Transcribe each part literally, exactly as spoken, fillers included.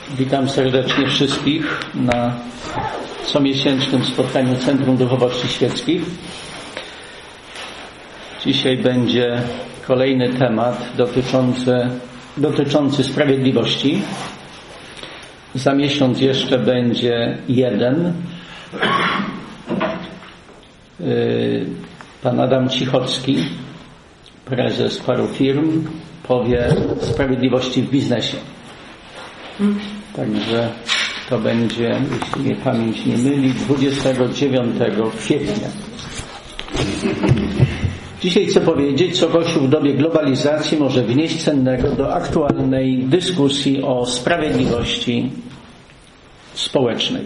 Witam serdecznie wszystkich na comiesięcznym spotkaniu Centrum Duchowości Świeckich. Dzisiaj będzie kolejny temat dotyczący, dotyczący sprawiedliwości. Za miesiąc jeszcze będzie jeden. Pan Adam Cichocki, prezes paru firm, powie o sprawiedliwości w biznesie. Także to będzie, jeśli mnie pamięć nie myli, dwudziestego dziewiątego kwietnia. Dzisiaj chcę powiedzieć, co Kościół w dobie globalizacji może wnieść cennego do aktualnej dyskusji o sprawiedliwości społecznej.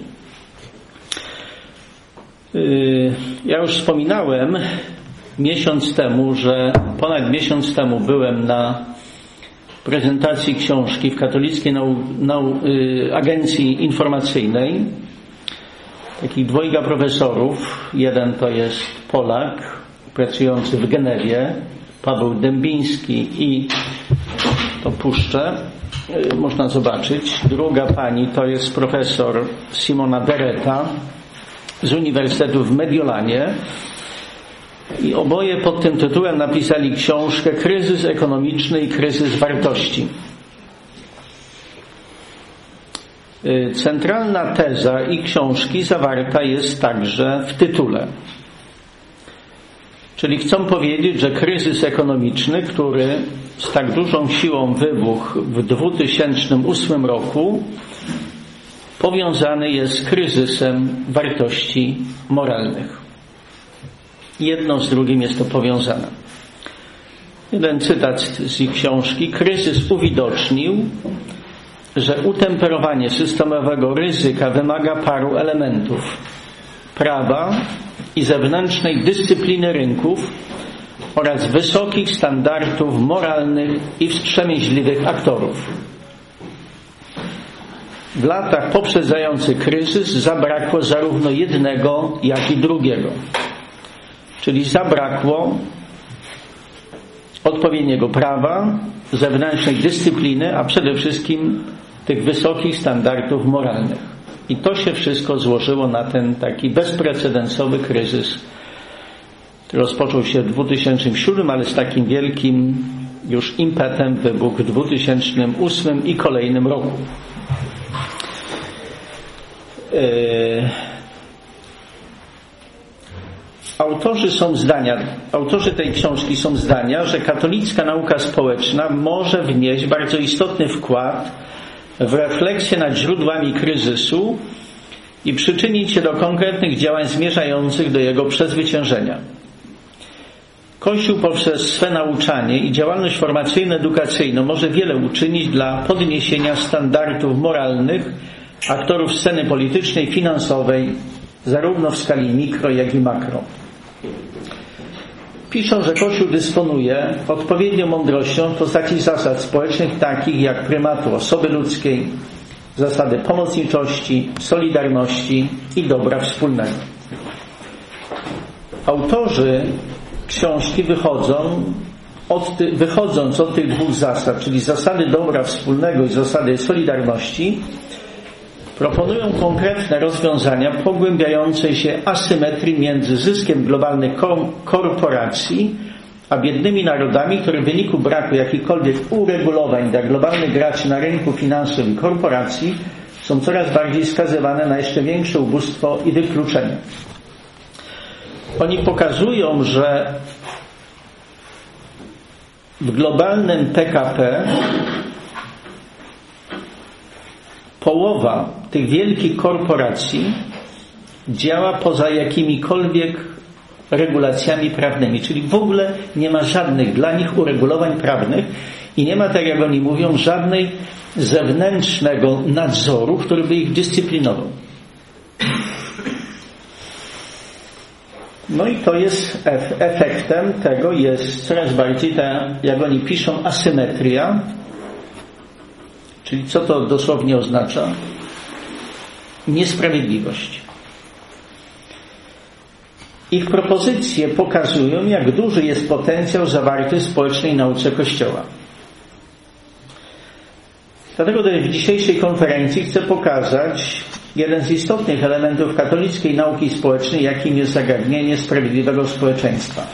Ja już wspominałem miesiąc temu, że ponad miesiąc temu byłem na prezentacji książki w Katolickiej nau, nau, y, Agencji Informacyjnej takich dwojga profesorów. Jeden to jest Polak pracujący w Genewie, Paweł Dębiński, i to puszczę, y, można zobaczyć. Druga pani to jest profesor Simona Dereta z Uniwersytetu w Mediolanie. I oboje pod tym tytułem napisali książkę Kryzys ekonomiczny i kryzys wartości. Centralna teza ich książki zawarta jest także w tytule. Czyli chcą powiedzieć, że kryzys ekonomiczny, który z tak dużą siłą wybuchł w dwa tysiące ósmym roku, powiązany jest z kryzysem wartości moralnych. Jedno z drugim jest to powiązane. Jeden cytat z ich książki. Kryzys uwidocznił, że utemperowanie systemowego ryzyka wymaga paru elementów: prawa i zewnętrznej dyscypliny rynków oraz wysokich standardów moralnych i wstrzemięźliwych aktorów. W latach poprzedzających kryzys zabrakło zarówno jednego, jak i drugiego. Czyli zabrakło odpowiedniego prawa, zewnętrznej dyscypliny, a przede wszystkim tych wysokich standardów moralnych. I to się wszystko złożyło na ten taki bezprecedensowy kryzys, który rozpoczął się w dwa tysiące siódmym, ale z takim wielkim już impetem wybuchł w dwa tysiące ósmym i kolejnym roku. Yy... Autorzy są zdania, autorzy tej książki są zdania, że katolicka nauka społeczna może wnieść bardzo istotny wkład w refleksję nad źródłami kryzysu i przyczynić się do konkretnych działań zmierzających do jego przezwyciężenia. Kościół poprzez swe nauczanie i działalność formacyjno-edukacyjną może wiele uczynić dla podniesienia standardów moralnych aktorów sceny politycznej, finansowej, zarówno w skali mikro, jak i makro. Piszą, że Kościół dysponuje odpowiednią mądrością w postaci zasad społecznych takich jak prymatu osoby ludzkiej, zasady pomocniczości, solidarności i dobra wspólnego. Autorzy książki wychodzą od ty, wychodząc od tych dwóch zasad, czyli zasady dobra wspólnego i zasady solidarności, proponują konkretne rozwiązania pogłębiającej się asymetrii między zyskiem globalnych korporacji a biednymi narodami, które w wyniku braku jakichkolwiek uregulowań dla globalnych graczy na rynku finansowym i korporacji są coraz bardziej skazywane na jeszcze większe ubóstwo i wykluczenie. Oni pokazują, że w globalnym P K P połowa tych wielkich korporacji działa poza jakimikolwiek regulacjami prawnymi, czyli w ogóle nie ma żadnych dla nich uregulowań prawnych i nie ma, tak jak oni mówią, żadnej zewnętrznego nadzoru, który by ich dyscyplinował. No i to jest efektem tego jest coraz bardziej ta, jak oni piszą, asymetria. Czyli co to dosłownie oznacza? Niesprawiedliwość. Ich propozycje pokazują, jak duży jest potencjał zawarty w społecznej nauce Kościoła. Dlatego też w dzisiejszej konferencji chcę pokazać jeden z istotnych elementów katolickiej nauki społecznej, jakim jest zagadnienie sprawiedliwego społeczeństwa.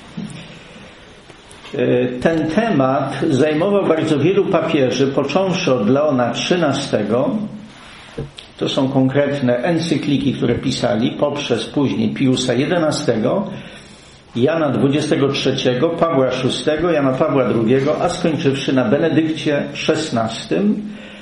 Ten temat zajmował bardzo wielu papieży, począwszy od Leona trzynastego, to są konkretne encykliki, które pisali, poprzez później Piusa jedenastego, Jana dwudziestego trzeciego, Pawła szóstego, Jana Pawła drugiego, a skończywszy na Benedykcie szesnastym.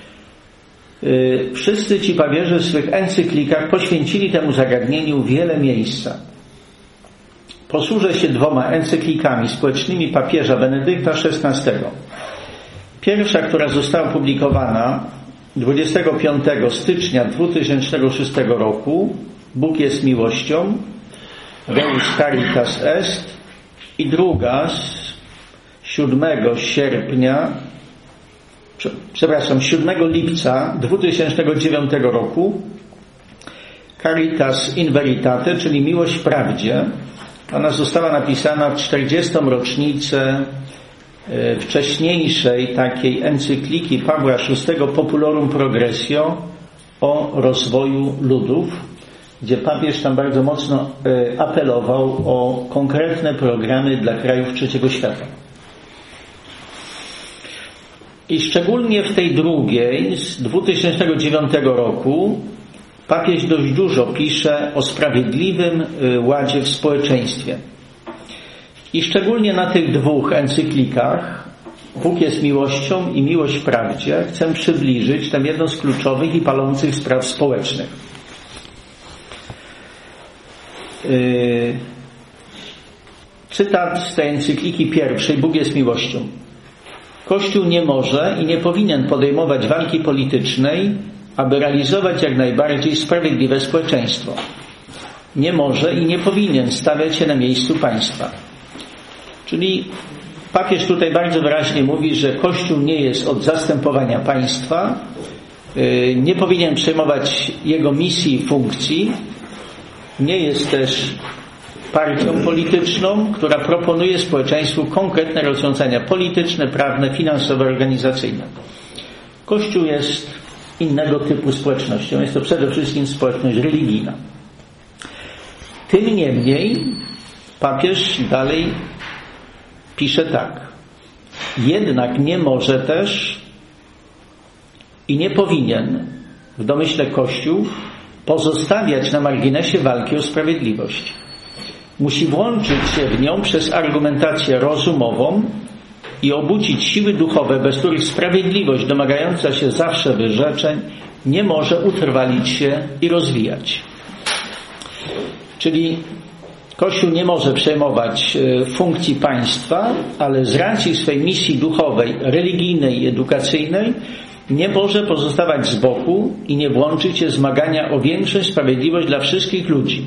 Wszyscy ci papieże w swych encyklikach poświęcili temu zagadnieniu wiele miejsca. Posłużę się dwoma encyklikami społecznymi papieża Benedykta szesnastego. Pierwsza, która została opublikowana dwudziestego piątego stycznia dwa tysiące szóstego roku, Bóg jest miłością, Deus Caritas Est, i druga z siódmego sierpnia, przepraszam, siódmego lipca dwa tysiące dziewiątego roku, Caritas in Veritate, czyli miłość w prawdzie. Ona została napisana w czterdziestą rocznicę wcześniejszej takiej encykliki Pawła szóstego Populorum Progressio o rozwoju ludów, gdzie papież tam bardzo mocno apelował o konkretne programy dla krajów trzeciego świata. I szczególnie w tej drugiej z dwa tysiące dziewiątego roku papież dość dużo pisze o sprawiedliwym ładzie w społeczeństwie. I szczególnie na tych dwóch encyklikach, Bóg jest miłością i miłość w prawdzie, chcę przybliżyć tę jedną z kluczowych i palących spraw społecznych. Yy, cytat z tej encykliki pierwszej, Bóg jest miłością. Kościół nie może i nie powinien podejmować walki politycznej, aby realizować jak najbardziej sprawiedliwe społeczeństwo. Nie może i nie powinien stawiać się na miejscu państwa. Czyli papież tutaj bardzo wyraźnie mówi, że Kościół nie jest od zastępowania państwa, nie powinien przejmować jego misji i funkcji, nie jest też partią polityczną, która proponuje społeczeństwu konkretne rozwiązania polityczne, prawne, finansowe, organizacyjne. Kościół jest innego typu społecznością. Jest to przede wszystkim społeczność religijna. Tym niemniej papież dalej pisze tak. Jednak nie może też i nie powinien w domyśle Kościół pozostawiać na marginesie walki o sprawiedliwość. Musi włączyć się w nią przez argumentację rozumową i obudzić siły duchowe, bez których sprawiedliwość domagająca się zawsze wyrzeczeń nie może utrwalić się i rozwijać. Czyli Kościół nie może przejmować funkcji państwa, ale z racji swej misji duchowej, religijnej i edukacyjnej nie może pozostawać z boku i nie włączyć się w zmagania o większą sprawiedliwość dla wszystkich ludzi.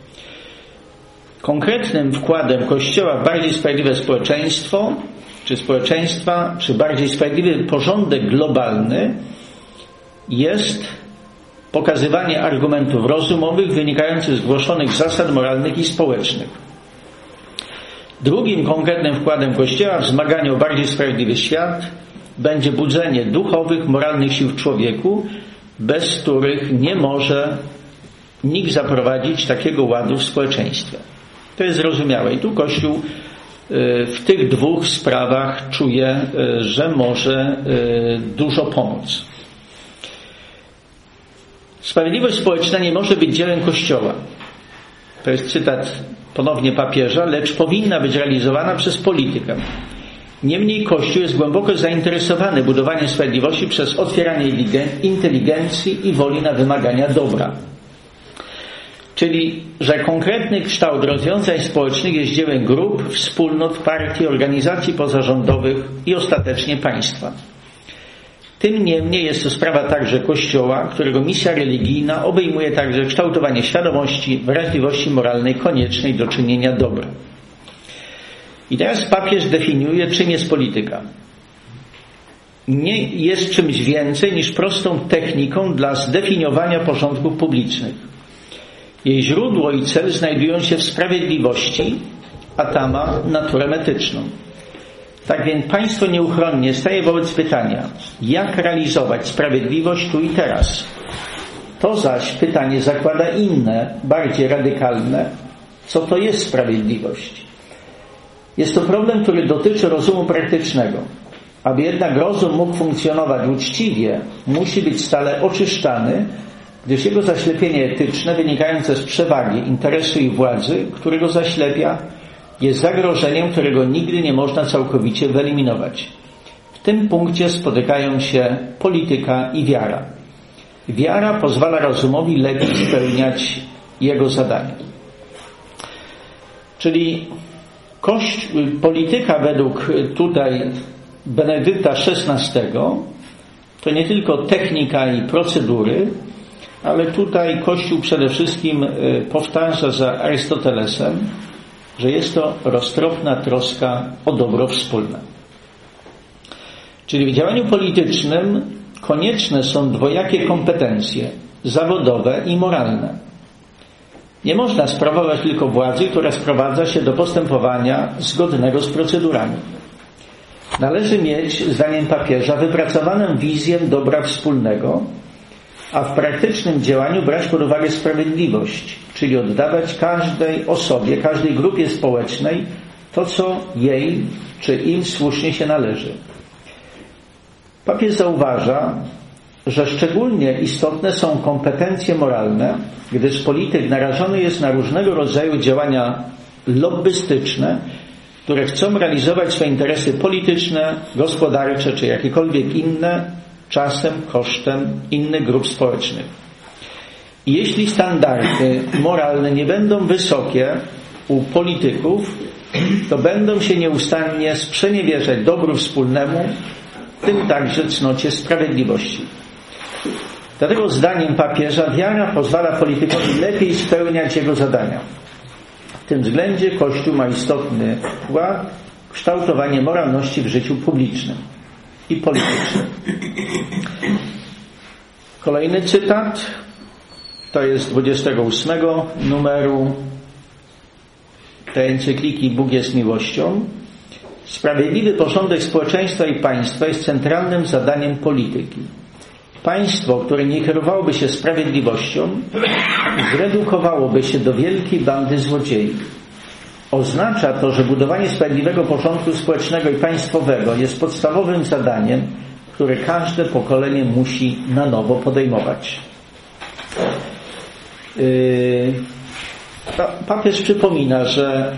Konkretnym wkładem Kościoła w bardziej sprawiedliwe społeczeństwo, czy społeczeństwa, czy bardziej sprawiedliwy porządek globalny jest pokazywanie argumentów rozumowych wynikających z głoszonych zasad moralnych i społecznych. Drugim konkretnym wkładem Kościoła w zmaganiu o bardziej sprawiedliwy świat będzie budzenie duchowych, moralnych sił w człowieku, bez których nie może nikt zaprowadzić takiego ładu w społeczeństwie. To jest zrozumiałe. I tu Kościół w tych dwóch sprawach czuje, że może dużo pomóc. Sprawiedliwość społeczna nie może być dziełem Kościoła. To jest cytat ponownie papieża, lecz powinna być realizowana przez politykę. Niemniej Kościół jest głęboko zainteresowany budowaniem sprawiedliwości przez otwieranie inteligencji i woli na wymagania dobra. Czyli, że konkretny kształt rozwiązań społecznych jest dziełem grup, wspólnot, partii, organizacji pozarządowych i ostatecznie państwa. Tym niemniej jest to sprawa także Kościoła, którego misja religijna obejmuje także kształtowanie świadomości, wrażliwości moralnej koniecznej do czynienia dobra. I teraz papież definiuje, czym jest polityka. Nie jest czymś więcej niż prostą techniką dla zdefiniowania porządków publicznych. Jej źródło i cel znajdują się w sprawiedliwości, a ta ma naturę etyczną. Tak więc państwo nieuchronnie staje wobec pytania, jak realizować sprawiedliwość tu i teraz. To zaś pytanie zakłada inne, bardziej radykalne, co to jest sprawiedliwość. Jest to problem, który dotyczy rozumu praktycznego. Aby jednak rozum mógł funkcjonować uczciwie, musi być stale oczyszczany, gdyż jego zaślepienie etyczne wynikające z przewagi, interesu i władzy, który go zaślepia, jest zagrożeniem, którego nigdy nie można całkowicie wyeliminować. W tym punkcie spotykają się polityka i wiara. Wiara pozwala rozumowi lepiej spełniać jego zadania. Czyli kość, polityka według tutaj Benedykta szesnastego to nie tylko technika i procedury, ale tutaj Kościół przede wszystkim powtarza za Arystotelesem, że jest to roztropna troska o dobro wspólne. Czyli w działaniu politycznym konieczne są dwojakie kompetencje zawodowe i moralne. Nie można sprawować tylko władzy, która sprowadza się do postępowania zgodnego z procedurami. Należy mieć, zdaniem papieża, wypracowaną wizję dobra wspólnego, a w praktycznym działaniu brać pod uwagę sprawiedliwość, czyli oddawać każdej osobie, każdej grupie społecznej to, co jej czy im słusznie się należy. Papież zauważa, że szczególnie istotne są kompetencje moralne, gdyż polityk narażony jest na różnego rodzaju działania lobbystyczne, które chcą realizować swoje interesy polityczne, gospodarcze czy jakiekolwiek inne, czasem kosztem innych grup społecznych. I jeśli standardy moralne nie będą wysokie u polityków, to będą się nieustannie sprzeniewierzać dobru wspólnemu, w tym także cnocie sprawiedliwości. Dlatego zdaniem papieża wiara pozwala politykowi lepiej spełniać jego zadania. W tym względzie Kościół ma istotny wkład w kształtowanie moralności w życiu publicznym i politycznym. Kolejny cytat to jest dwudziestego ósmego numeru tej encykliki Bóg jest miłością. Sprawiedliwy porządek społeczeństwa i państwa jest centralnym zadaniem polityki. Państwo, które nie kierowałoby się sprawiedliwością, zredukowałoby się do wielkiej bandy złodziei. Oznacza to, że budowanie sprawiedliwego porządku społecznego i państwowego jest podstawowym zadaniem, które każde pokolenie musi na nowo podejmować. Yy, papież przypomina, że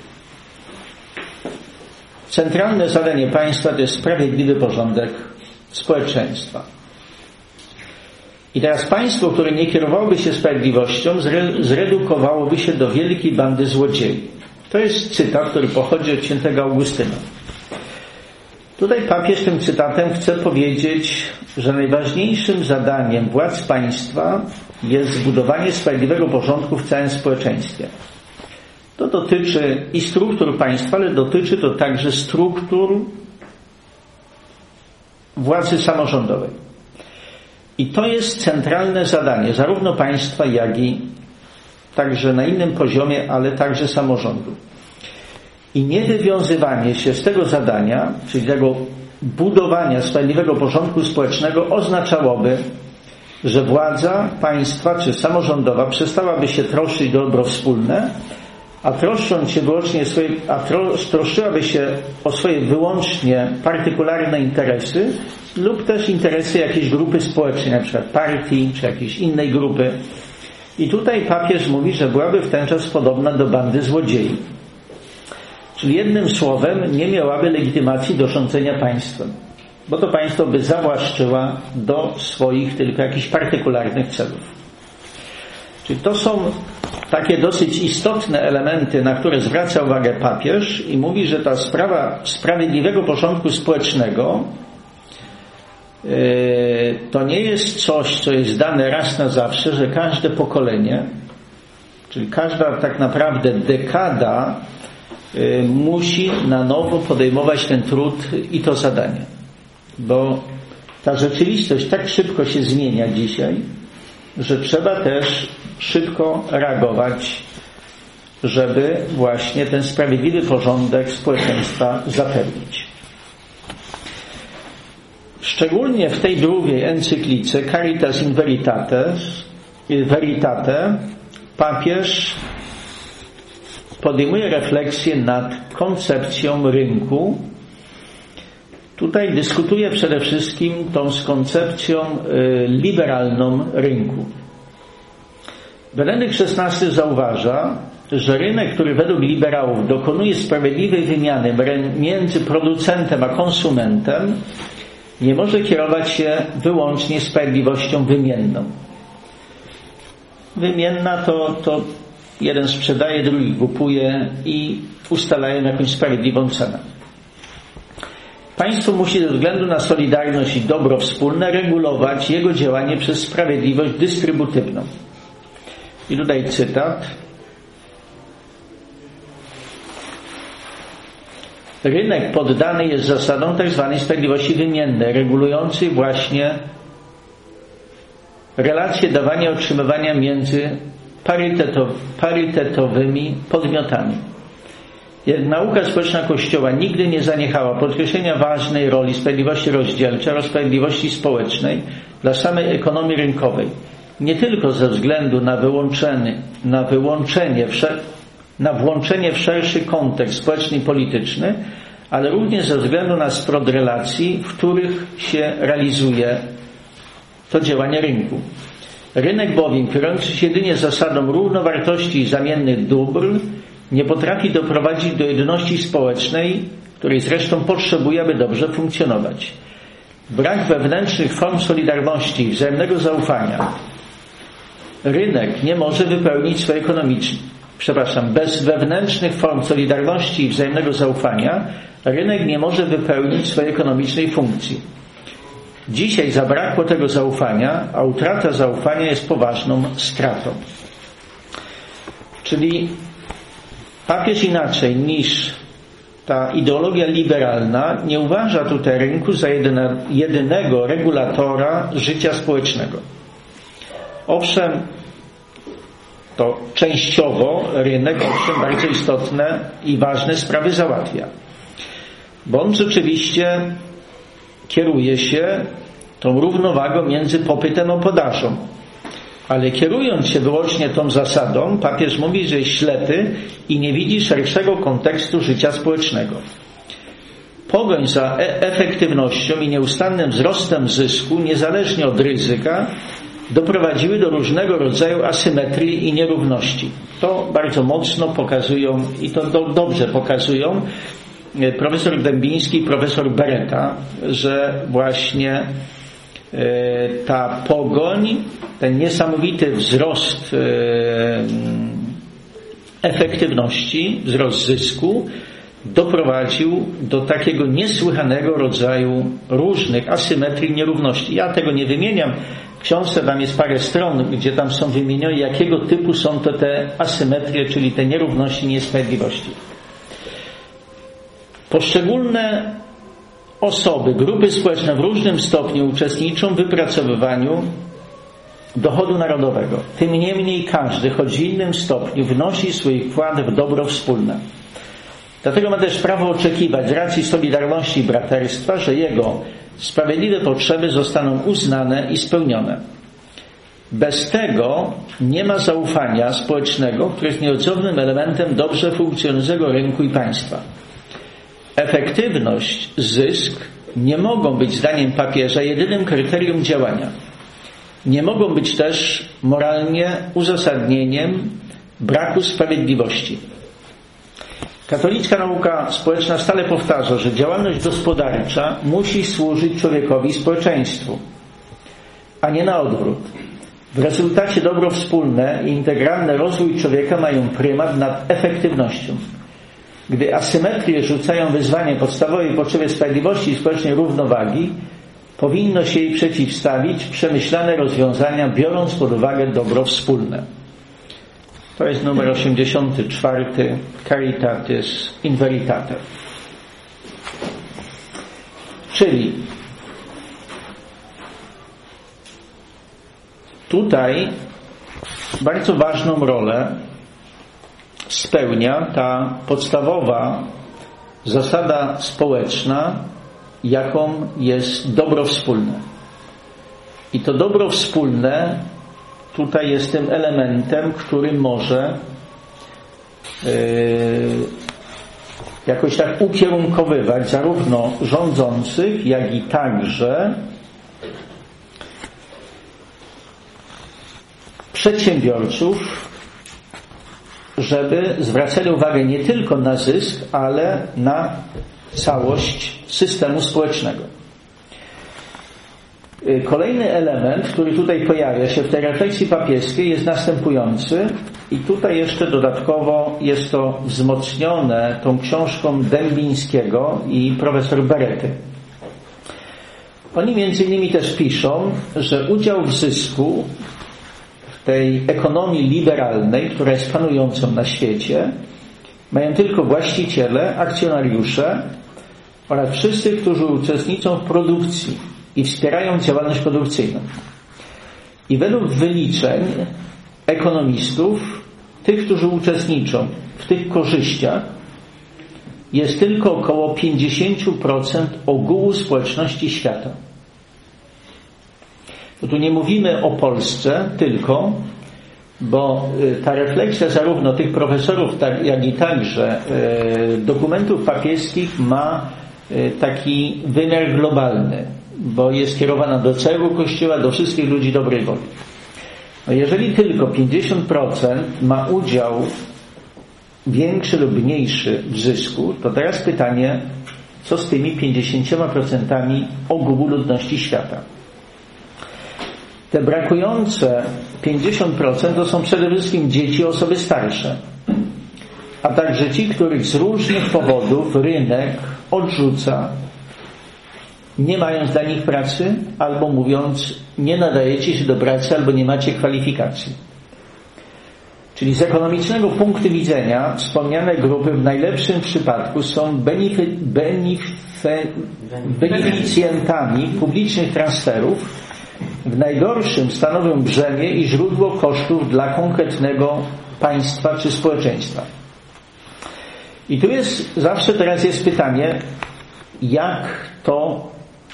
centralne zadanie państwa to jest sprawiedliwy porządek społeczeństwa. I teraz państwo, które nie kierowałoby się sprawiedliwością, zredukowałoby się do wielkiej bandy złodziei. To jest cytat, który pochodzi od świętego Augustyna. Tutaj papież tym cytatem chce powiedzieć, że najważniejszym zadaniem władz państwa jest zbudowanie sprawiedliwego porządku w całym społeczeństwie. To dotyczy i struktur państwa, ale dotyczy to także struktur władzy samorządowej. I to jest centralne zadanie zarówno państwa, jak i także na innym poziomie, ale także samorządu. I niewywiązywanie się z tego zadania, czyli tego budowania sprawiedliwego porządku społecznego oznaczałoby, że władza państwa czy samorządowa przestałaby się troszczyć o dobro wspólne, a troszcząc się wyłącznie swoje, a tro, troszczyłaby się o swoje wyłącznie partykularne interesy lub też interesy jakiejś grupy społecznej, na przykład partii czy jakiejś innej grupy. I tutaj papież mówi, że byłaby w ten czas podobna do bandy złodziei. Czyli jednym słowem nie miałaby legitymacji do rządzenia państwem, bo to państwo by zawłaszczyła do swoich tylko jakichś partykularnych celów. Czyli to są takie dosyć istotne elementy, na które zwraca uwagę papież i mówi, że ta sprawa sprawiedliwego porządku społecznego yy, to nie jest coś, co jest dane raz na zawsze, że każde pokolenie, czyli każda tak naprawdę dekada yy, musi na nowo podejmować ten trud i to zadanie. Bo ta rzeczywistość tak szybko się zmienia dzisiaj, że trzeba też szybko reagować, żeby właśnie ten sprawiedliwy porządek społeczeństwa zapewnić. Szczególnie w tej drugiej encyklice Caritas in Veritatis, Veritate papież podejmuje refleksję nad koncepcją rynku. Tutaj dyskutuje przede wszystkim tą z koncepcją liberalną rynku. Benedykt szesnasty zauważa, że rynek, który według liberałów dokonuje sprawiedliwej wymiany między producentem a konsumentem, nie może kierować się wyłącznie sprawiedliwością wymienną. Wymienna to, to jeden sprzedaje, drugi kupuje i ustalają jakąś sprawiedliwą cenę. Państwo musi ze względu na solidarność i dobro wspólne regulować jego działanie przez sprawiedliwość dystrybucyjną. I tutaj cytat. Rynek poddany jest zasadom tzw. sprawiedliwości wymiennej, regulującej właśnie relacje dawania i otrzymywania między parytetow, parytetowymi podmiotami. Jak nauka społeczna Kościoła nigdy nie zaniechała podkreślenia ważnej roli sprawiedliwości rozdzielczej oraz sprawiedliwości społecznej dla samej ekonomii rynkowej, nie tylko ze względu na wyłączenie, na wyłączenie na włączenie w szerszy kontekst społeczny i polityczny, ale również ze względu na sprot relacji, w których się realizuje to działanie rynku. Rynek bowiem, kierujący się jedynie zasadą równowartości i zamiennych dóbr, nie potrafi doprowadzić do jedności społecznej, której zresztą potrzebuje, aby dobrze funkcjonować. Brak wewnętrznych form solidarności i wzajemnego zaufania. Rynek nie może wypełnić swojej ekonomicznej Przepraszam, bez wewnętrznych form solidarności i wzajemnego zaufania rynek nie może wypełnić swojej ekonomicznej funkcji. Dzisiaj zabrakło tego zaufania, a utrata zaufania jest poważną stratą. Czyli papież inaczej niż ta ideologia liberalna nie uważa tutaj rynku za jedyne, jedynego regulatora życia społecznego. Owszem, to częściowo rynek, owszem, bardzo istotne i ważne sprawy załatwia. Bo on rzeczywiście kieruje się tą równowagą między popytem a podażą. Ale kierując się wyłącznie tą zasadą, papież mówi, że jest ślepy i nie widzi szerszego kontekstu życia społecznego. Pogoń za e- efektywnością i nieustannym wzrostem zysku, niezależnie od ryzyka, doprowadziły do różnego rodzaju asymetrii i nierówności. To bardzo mocno pokazują i to do, dobrze pokazują profesor Dębiński i profesor Beretta, że właśnie e, ta pogoń, ten niesamowity wzrost e, efektywności, wzrost zysku doprowadził do takiego niesłychanego rodzaju różnych asymetrii, nierówności. Ja tego nie wymieniam. W książce tam jest parę stron, gdzie tam są wymienione, jakiego typu są to te asymetrie, czyli te nierówności, niesprawiedliwości. Poszczególne osoby, grupy społeczne w różnym stopniu uczestniczą w wypracowywaniu dochodu narodowego. Tym niemniej każdy, choć w innym stopniu, wnosi swój wkład w dobro wspólne. Dlatego ma też prawo oczekiwać z racji solidarności i braterstwa, że jego sprawiedliwe potrzeby zostaną uznane i spełnione. Bez tego nie ma zaufania społecznego, które jest nieodzownym elementem dobrze funkcjonującego rynku i państwa. Efektywność, zysk nie mogą być zdaniem papieża jedynym kryterium działania. Nie mogą być też moralnie uzasadnieniem braku sprawiedliwości. Katolicka nauka społeczna stale powtarza, że działalność gospodarcza musi służyć człowiekowi i społeczeństwu, a nie na odwrót. W rezultacie dobro wspólne i integralny rozwój człowieka mają prymat nad efektywnością. Gdy asymetrie rzucają wyzwanie podstawowej potrzebie sprawiedliwości i społecznej równowagi, powinno się jej przeciwstawić przemyślane rozwiązania, biorąc pod uwagę dobro wspólne. To jest numer osiemdziesiąty czwarty Caritatis in Veritate. Czyli tutaj bardzo ważną rolę spełnia ta podstawowa zasada społeczna jaką jest dobro wspólne. I to dobro wspólne tutaj jest tym elementem, który może yy, jakoś tak ukierunkowywać zarówno rządzących, jak i także przedsiębiorców, żeby zwracali uwagę nie tylko na zysk, ale na całość systemu społecznego. Kolejny element, który tutaj pojawia się w tej refleksji papieskiej, jest następujący i tutaj jeszcze dodatkowo jest to wzmocnione tą książką Dębińskiego i profesor Berety. Oni między innymi też piszą, że udział w zysku w tej ekonomii liberalnej, która jest panującą na świecie, mają tylko właściciele, akcjonariusze oraz wszyscy, którzy uczestniczą w produkcji i wspierają działalność produkcyjną. I według wyliczeń ekonomistów, tych, którzy uczestniczą w tych korzyściach, jest tylko około pięćdziesiąt procent ogółu społeczności świata. Bo tu nie mówimy o Polsce tylko, bo ta refleksja zarówno tych profesorów, jak i także dokumentów papieskich ma taki wymiar globalny, bo jest kierowana do całego Kościoła, do wszystkich ludzi dobrej woli. No jeżeli tylko pięćdziesiąt procent ma udział większy lub mniejszy w zysku, to teraz pytanie, co z tymi pięćdziesięcioma procentami ogółu ludności świata? Te brakujące pięćdziesiąt procent to są przede wszystkim dzieci i osoby starsze, a także ci, których z różnych powodów rynek odrzuca, nie mając dla nich pracy, albo mówiąc, nie nadajecie się do pracy, albo nie macie kwalifikacji. Czyli z ekonomicznego punktu widzenia wspomniane grupy w najlepszym przypadku są benefi- benefi- beneficjentami publicznych transferów, w najgorszym stanowią brzemię i źródło kosztów dla konkretnego państwa czy społeczeństwa. I tu jest, zawsze teraz jest pytanie, jak to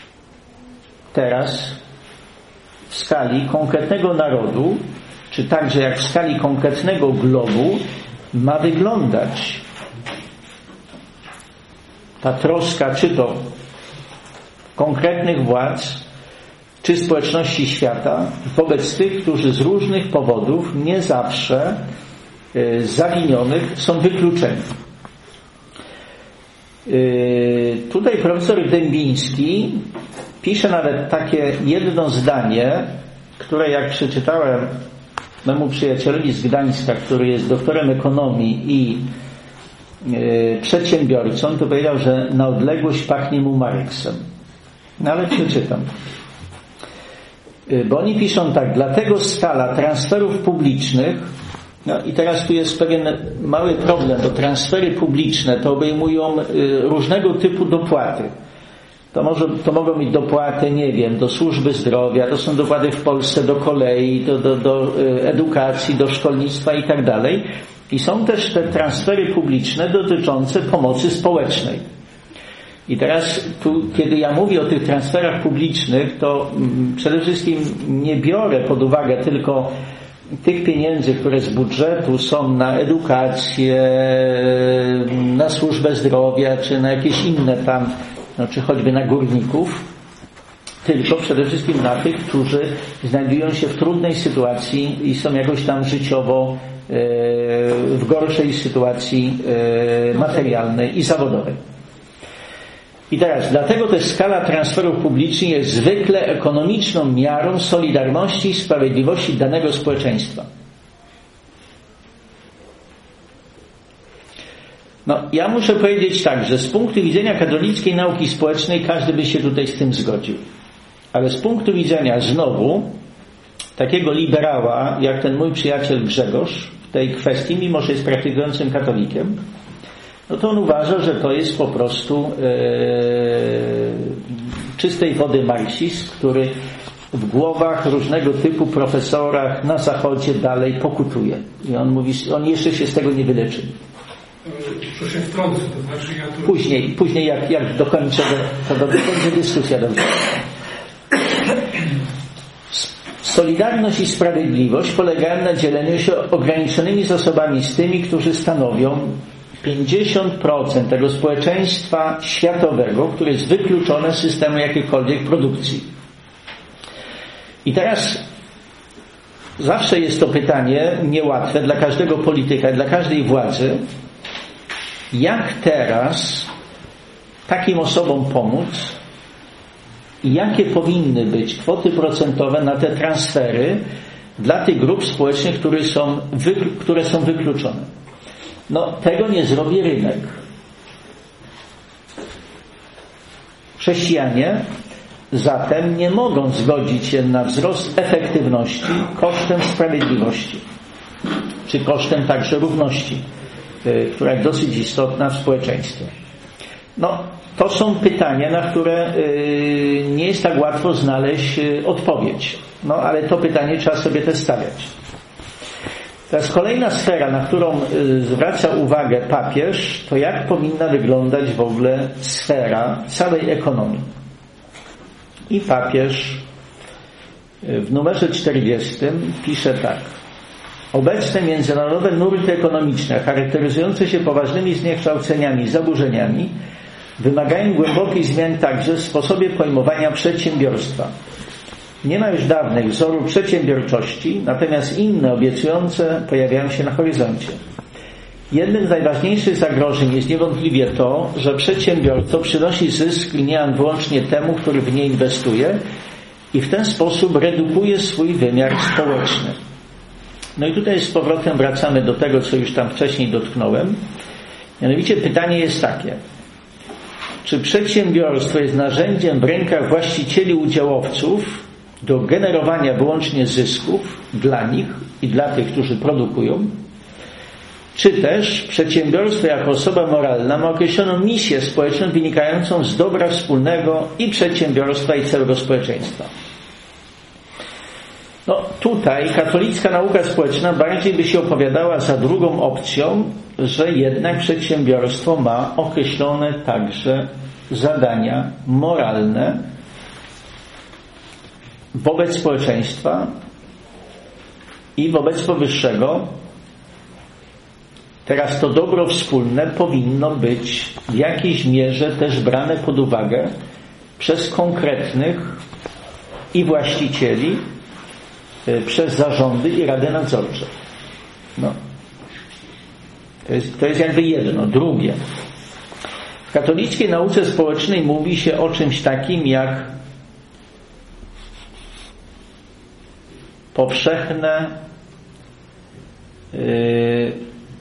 teraz w skali konkretnego narodu, czy także jak w skali konkretnego globu ma wyglądać ta troska, czy to konkretnych władz, czy społeczności świata wobec tych, którzy z różnych powodów nie zawsze y, zawinionych są wykluczeni. Y, tutaj profesor Dębiński pisze nawet takie jedno zdanie, które jak przeczytałem memu przyjacielowi z Gdańska, który jest doktorem ekonomii i y, przedsiębiorcą, to powiedział, że na odległość pachnie mu Marksem. No ale przeczytam. Bo oni piszą tak, dlatego skala transferów publicznych, no i teraz tu jest pewien mały problem, bo transfery publiczne to obejmują różnego typu dopłaty. To, może, to mogą być dopłaty, nie wiem, do służby zdrowia, to są dopłaty w Polsce do kolei, do, do, do edukacji, do szkolnictwa i tak dalej. I są też te transfery publiczne dotyczące pomocy społecznej. I teraz tu, kiedy ja mówię o tych transferach publicznych, to przede wszystkim nie biorę pod uwagę tylko tych pieniędzy, które z budżetu są na edukację, na służbę zdrowia, czy na jakieś inne tam, no, czy choćby na górników, tylko przede wszystkim na tych, którzy znajdują się w trudnej sytuacji i są jakoś tam życiowo w gorszej sytuacji materialnej i zawodowej. I teraz, dlatego też skala transferów publicznych jest zwykle ekonomiczną miarą solidarności i sprawiedliwości danego społeczeństwa. No, ja muszę powiedzieć tak, że z punktu widzenia katolickiej nauki społecznej każdy by się tutaj z tym zgodził. Ale z punktu widzenia znowu takiego liberała, jak ten mój przyjaciel Grzegorz w tej kwestii, mimo że jest praktykującym katolikiem, no to on uważa, że to jest po prostu e, czystej wody marksizm, który w głowach różnego typu profesorach na zachodzie dalej pokutuje. I on mówi, on jeszcze się z tego nie wyleczył. To się wtrącę, to znaczy ja tu... Później, później jak, jak dokończę, to będzie dyskusja. Dobrze. Solidarność i sprawiedliwość polegają na dzieleniu się ograniczonymi zasobami z tymi, którzy stanowią pięćdziesiąt procent tego społeczeństwa światowego, które jest wykluczone z systemu jakiejkolwiek produkcji. I teraz zawsze jest to pytanie niełatwe dla każdego polityka, dla każdej władzy, jak teraz takim osobom pomóc i jakie powinny być kwoty procentowe na te transfery dla tych grup społecznych, które są, wyklu- które są wykluczone. No, tego nie zrobi rynek. Chrześcijanie zatem nie mogą zgodzić się na wzrost efektywności kosztem sprawiedliwości, czy kosztem także równości, która jest dosyć istotna w społeczeństwie. No, to są pytania, na które nie jest tak łatwo znaleźć odpowiedź. No, ale to pytanie trzeba sobie też stawiać. Teraz kolejna sfera, na którą zwraca uwagę papież, to jak powinna wyglądać w ogóle sfera całej ekonomii. I papież w numerze czterdziestym pisze tak. Obecne międzynarodowe nurty ekonomiczne, charakteryzujące się poważnymi zniekształceniami i zaburzeniami, wymagają głębokich zmian także w sposobie pojmowania przedsiębiorstwa. Nie ma już dawnych wzoru przedsiębiorczości, natomiast inne obiecujące pojawiają się na horyzoncie. Jednym z najważniejszych zagrożeń jest niewątpliwie to, że przedsiębiorstwo przynosi zysk niemal wyłącznie temu, który w nie inwestuje i w ten sposób redukuje swój wymiar społeczny. No i tutaj z powrotem wracamy do tego, co już tam wcześniej dotknąłem. Mianowicie pytanie jest takie. Czy przedsiębiorstwo jest narzędziem w rękach właścicieli udziałowców do generowania wyłącznie zysków dla nich i dla tych, którzy produkują? Czy też przedsiębiorstwo jako osoba moralna ma określoną misję społeczną wynikającą z dobra wspólnego i przedsiębiorstwa i całego społeczeństwa? No tutaj katolicka nauka społeczna bardziej by się opowiadała za drugą opcją, że jednak przedsiębiorstwo ma określone także zadania moralne wobec społeczeństwa i wobec powyższego. Teraz to dobro wspólne powinno być w jakiejś mierze też brane pod uwagę przez konkretnych i właścicieli, przez zarządy i rady nadzorcze. No. To jest, to jest jakby jedno. Drugie. W katolickiej nauce społecznej mówi się o czymś takim jak powszechne yy,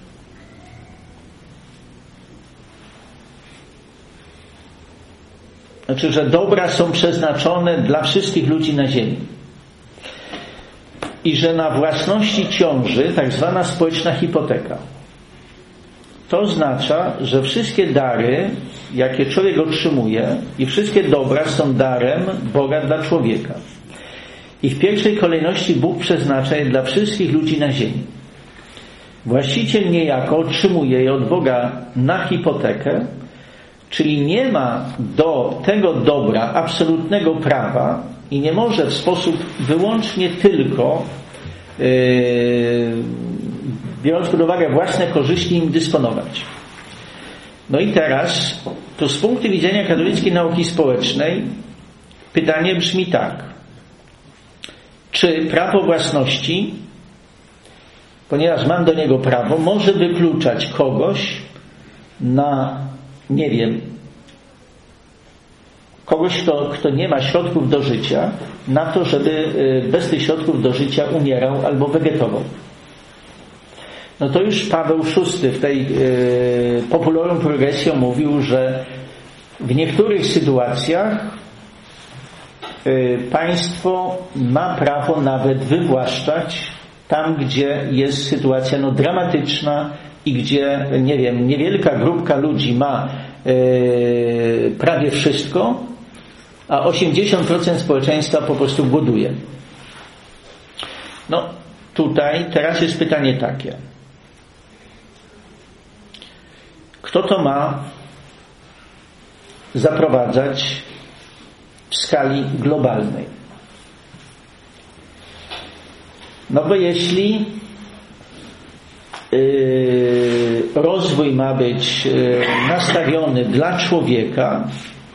znaczy, że dobra są przeznaczone dla wszystkich ludzi na ziemi. I że na własności ciąży tak zwana społeczna hipoteka. To oznacza, że wszystkie dary, jakie człowiek otrzymuje i wszystkie dobra są darem Boga dla człowieka. I w pierwszej kolejności Bóg przeznacza je dla wszystkich ludzi na ziemi. Właściciel niejako otrzymuje je od Boga na hipotekę, czyli nie ma do tego dobra absolutnego prawa i nie może w sposób wyłącznie tylko yy, biorąc pod uwagę własne korzyści im dysponować. No i teraz to z punktu widzenia katolickiej nauki społecznej pytanie brzmi tak. Czy prawo własności, ponieważ mam do niego prawo, może wykluczać kogoś na, nie wiem, kogoś, kto, kto nie ma środków do życia, na to, żeby bez tych środków do życia umierał albo wegetował? No to już Paweł szósty w tej y, Populorum Progressio mówił, że w niektórych sytuacjach y, państwo ma prawo nawet wywłaszczać tam, gdzie jest sytuacja no, dramatyczna i gdzie, nie wiem, niewielka grupka ludzi ma y, prawie wszystko, a osiemdziesiąt procent społeczeństwa po prostu głoduje. No tutaj teraz jest pytanie takie. kto to ma zaprowadzać w skali globalnej. No bo jeśli yy, rozwój ma być yy, nastawiony dla człowieka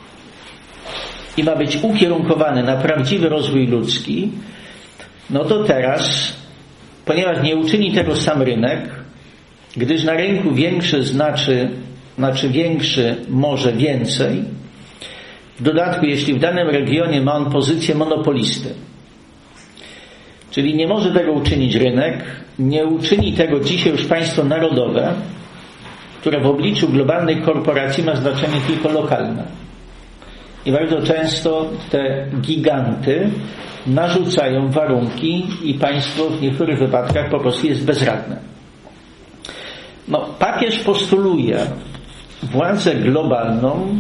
i ma być ukierunkowany na prawdziwy rozwój ludzki, no to teraz, ponieważ nie uczyni tego sam rynek, gdyż na rynku większy znaczy, znaczy większy może więcej, w dodatku jeśli w danym regionie ma on pozycję monopolisty, czyli nie może tego uczynić rynek, nie uczyni tego dzisiaj już państwo narodowe, które w obliczu globalnej korporacji ma znaczenie tylko lokalne. I bardzo często te giganty narzucają warunki i państwo w niektórych wypadkach po prostu jest bezradne. No, papież postuluje władzę globalną,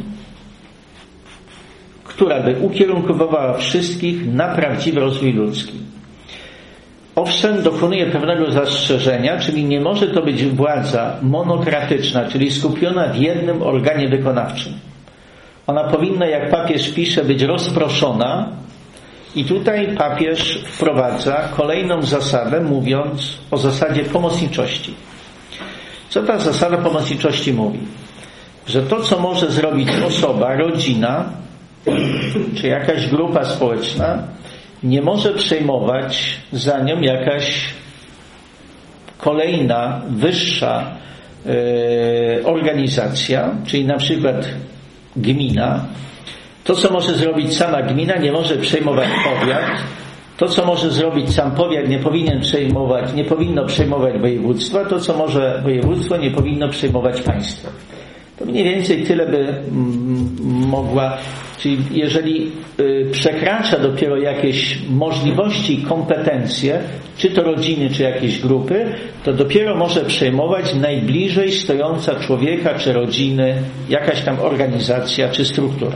która by ukierunkowała wszystkich na prawdziwy rozwój ludzki. Owszem, dokonuje pewnego zastrzeżenia, czyli nie może to być władza monokratyczna, czyli skupiona w jednym organie wykonawczym. Ona powinna, jak papież pisze, być rozproszona i tutaj papież wprowadza kolejną zasadę, mówiąc o zasadzie pomocniczości. Co ta zasada pomocniczości mówi? Że to, co może zrobić osoba, rodzina, czy jakaś grupa społeczna, nie może przejmować za nią jakaś kolejna, wyższa yy, organizacja, czyli na przykład gmina. To, co może zrobić sama gmina, nie może przejmować powiat. To, co może zrobić sam powiat, nie powinien przejmować, nie powinno przejmować województwa. To, co może województwo, nie powinno przejmować państwa. To mniej więcej tyle by mm, mogła, czyli jeżeli y, przekracza dopiero jakieś możliwości i kompetencje, czy to rodziny, czy jakieś grupy, to dopiero może przejmować najbliżej stojąca człowieka, czy rodziny, jakaś tam organizacja, czy struktura.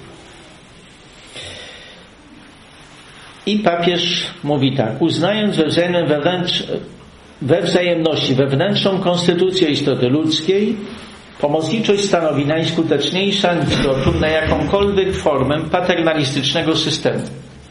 I papież mówi tak: uznając we, wzajemnym wewnętrz, we wzajemności wewnętrzną konstytucję istoty ludzkiej, pomocniczość stanowi najskuteczniejszy antidotum na jakąkolwiek formę paternalistycznego systemu.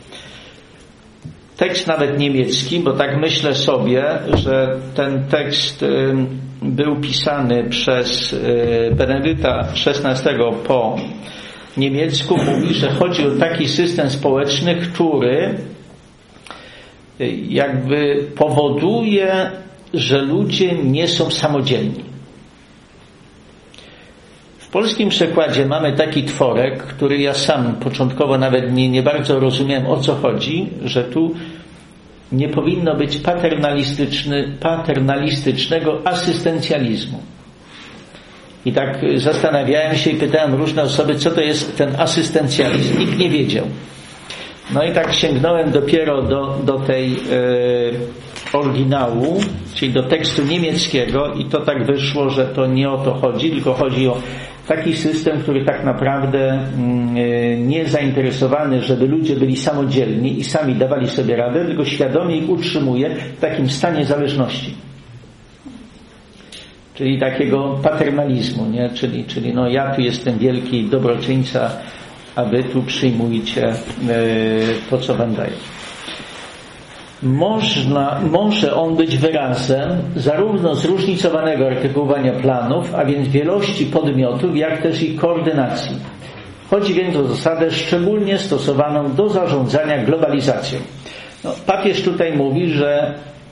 Tekst nawet niemiecki, bo tak myślę sobie, że ten tekst był pisany przez Benedykta szesnastego po niemiecku, mówi, że chodzi o taki system społeczny, który jakby powoduje, że ludzie nie są samodzielni. W polskim przekładzie mamy taki tworek, który ja sam początkowo nawet nie, nie bardzo rozumiałem, o co chodzi, że tu nie powinno być paternalistyczny, paternalistycznego asystencjalizmu. I tak zastanawiałem się i pytałem różne osoby, co to jest ten asystencjalizm. Nikt nie wiedział. No i tak sięgnąłem dopiero do, do tej e, oryginału, czyli do tekstu niemieckiego i to tak wyszło, że to nie o to chodzi, tylko chodzi o taki system, który tak naprawdę e, nie zainteresowany, żeby ludzie byli samodzielni i sami dawali sobie radę, tylko świadomie ich utrzymuje w takim stanie zależności. Czyli takiego paternalizmu, nie? Czyli, czyli no ja tu jestem wielki dobroczyńca, a wy tu przyjmujcie to, co wam daję. Można, może on być wyrazem zarówno zróżnicowanego artykułowania planów, a więc wielości podmiotów, jak też ich koordynacji. Chodzi więc o zasadę szczególnie stosowaną do zarządzania globalizacją. No, papież tutaj mówi, że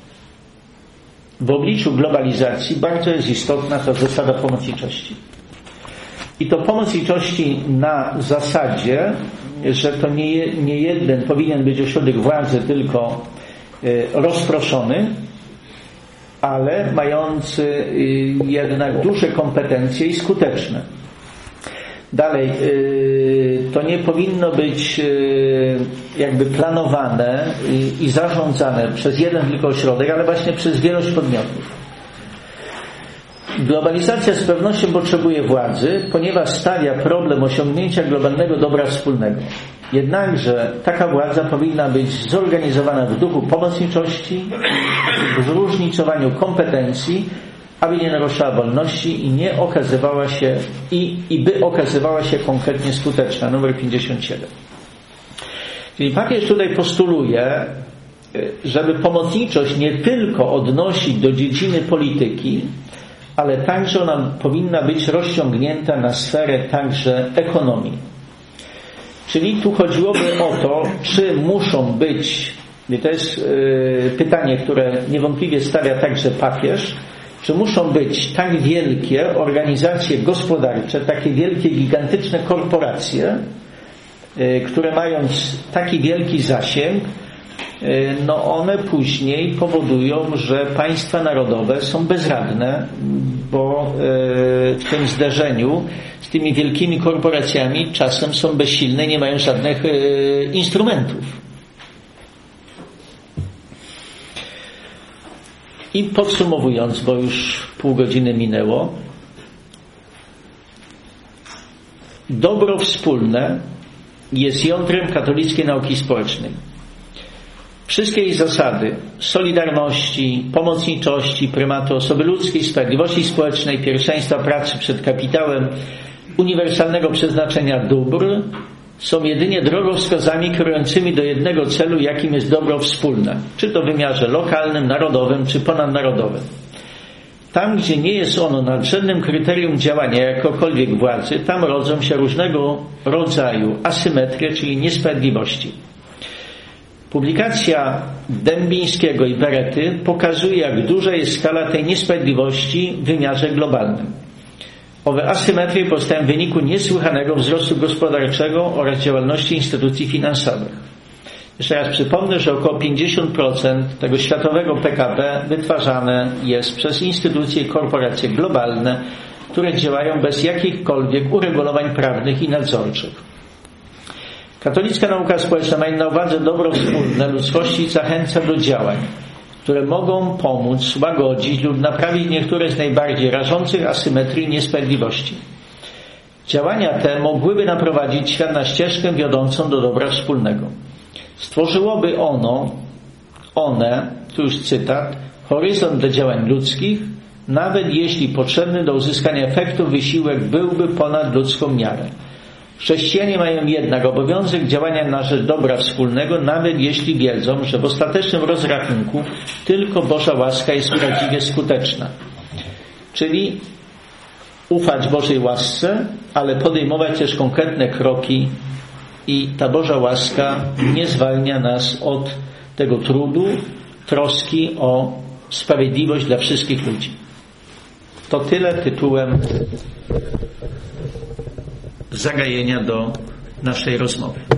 w obliczu globalizacji bardzo jest istotna ta zasada pomocniczości. I to pomocniczości na zasadzie, że to nie, nie jeden powinien być ośrodek władzy, tylko y, rozproszony, ale mający y, jednak duże kompetencje i skuteczne. Dalej, y, to nie powinno być y, jakby planowane y, i zarządzane przez jeden tylko ośrodek, ale właśnie przez wielość podmiotów. Globalizacja z pewnością potrzebuje władzy, ponieważ stawia problem osiągnięcia globalnego dobra wspólnego. Jednakże taka władza powinna być zorganizowana w duchu pomocniczości, w zróżnicowaniu kompetencji, aby nie naruszała wolności i nie okazywała się i, i by okazywała się konkretnie skuteczna. Numer pięćdziesiąt siedem. Czyli papież tutaj postuluje, żeby pomocniczość nie tylko odnosić do dziedziny polityki, ale także ona powinna być rozciągnięta na sferę także ekonomii. Czyli tu chodziłoby o to, czy muszą być, i to jest pytanie, które niewątpliwie stawia także papież, czy muszą być tak wielkie organizacje gospodarcze, takie wielkie, gigantyczne korporacje, które mając taki wielki zasięg, no one później powodują, że państwa narodowe są bezradne, bo w tym zderzeniu z tymi wielkimi korporacjami czasem są bezsilne, nie mają żadnych instrumentów. I podsumowując, bo już pół godziny minęło, dobro wspólne jest jądrem katolickiej nauki społecznej. Wszystkie jej zasady solidarności, pomocniczości, prymatu osoby ludzkiej, sprawiedliwości społecznej, pierwszeństwa pracy przed kapitałem, uniwersalnego przeznaczenia dóbr są jedynie drogowskazami kierującymi do jednego celu, jakim jest dobro wspólne, czy to w wymiarze lokalnym, narodowym, czy ponadnarodowym. Tam, gdzie nie jest ono nadrzędnym kryterium działania jakokolwiek władzy, tam rodzą się różnego rodzaju asymetrie, czyli niesprawiedliwości. Publikacja Dębińskiego i Berety pokazuje, jak duża jest skala tej niesprawiedliwości w wymiarze globalnym. Owe asymetrie powstają w wyniku niesłychanego wzrostu gospodarczego oraz działalności instytucji finansowych. Jeszcze raz przypomnę, że około pięćdziesiąt procent tego światowego P K B wytwarzane jest przez instytucje i korporacje globalne, które działają bez jakichkolwiek uregulowań prawnych i nadzorczych. Katolicka nauka społeczna, mając na uwadze dobro wspólne ludzkości, zachęca do działań, które mogą pomóc łagodzić lub naprawić niektóre z najbardziej rażących asymetrii i niesprawiedliwości. Działania te mogłyby naprowadzić świat na ścieżkę wiodącą do dobra wspólnego. Stworzyłoby ono, one, tu już cytat, horyzont do działań ludzkich, nawet jeśli potrzebny do uzyskania efektu wysiłek byłby ponad ludzką miarę. Chrześcijanie mają jednak obowiązek działania na rzecz dobra wspólnego, nawet jeśli wiedzą, że w ostatecznym rozrachunku tylko Boża łaska jest prawdziwie skuteczna. Czyli ufać Bożej łasce, ale podejmować też konkretne kroki i ta Boża łaska nie zwalnia nas od tego trudu, troski o sprawiedliwość dla wszystkich ludzi. To tyle tytułem zagajenia do naszej rozmowy.